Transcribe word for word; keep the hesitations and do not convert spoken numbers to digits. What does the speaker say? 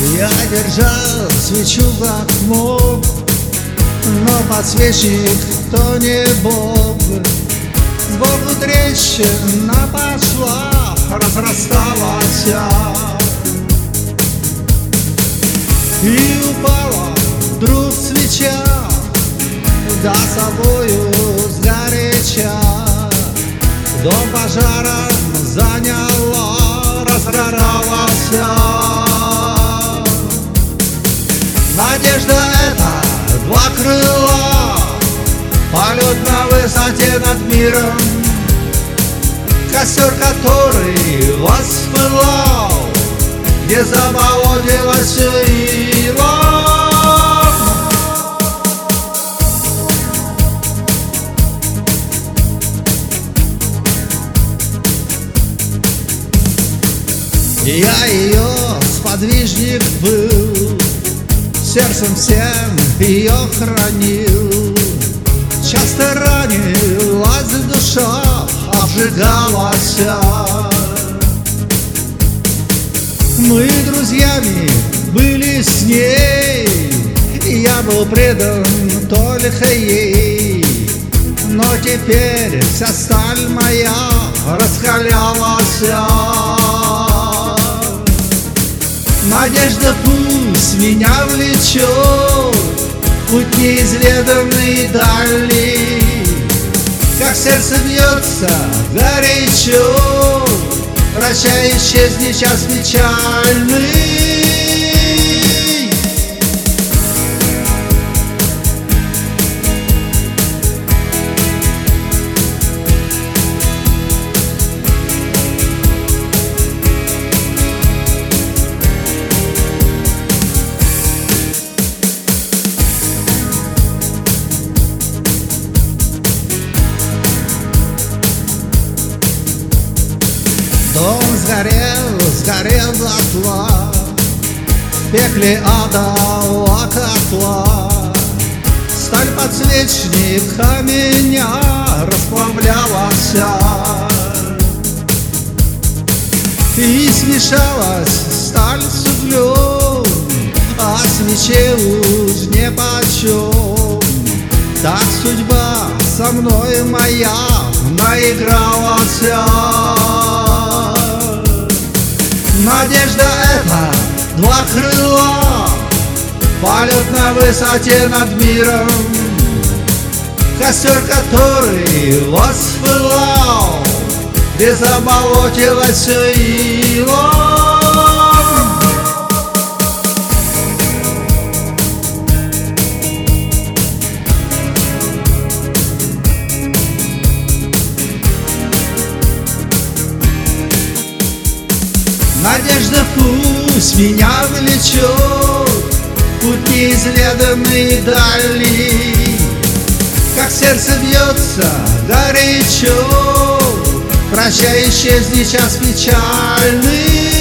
Я держал свечу в окно, но подсвечник то не Бог. Сбоку трещина пошла, разрасталась и упала вдруг свеча, да собою сгоряча. Дом пожаром заняла, разгоралась. Надежда — это два крыла, полет на высоте над миром. Костер, который воспылал, где заболотилась ила. Я ее сподвижник был, сердцем всем ее хранил. Часто ранилась душа, обжигалась. Мы друзьями были с ней, и я был предан только ей. Но теперь вся сталь моя раскалялась. Надежда пусть меня влечет, путь неизведанный дали. Как сердце бьется горячо, прощай, исчезни час печальный. Дом сгорел, сгорел дотла, в пекле адового котла. Сталь подсвечника меня расплавлялась, и смешалась сталь с углем, а свече уж нипочем. Так судьба со мной моя наигралась. Надежда — это два крыла, полет на высоте над миром. Костер, который воспылал, где заболотилась ила. Надежда пусть меня влечет, путь неизведанный дали. Как сердце бьется горячо, прощай, исчезни час печальный.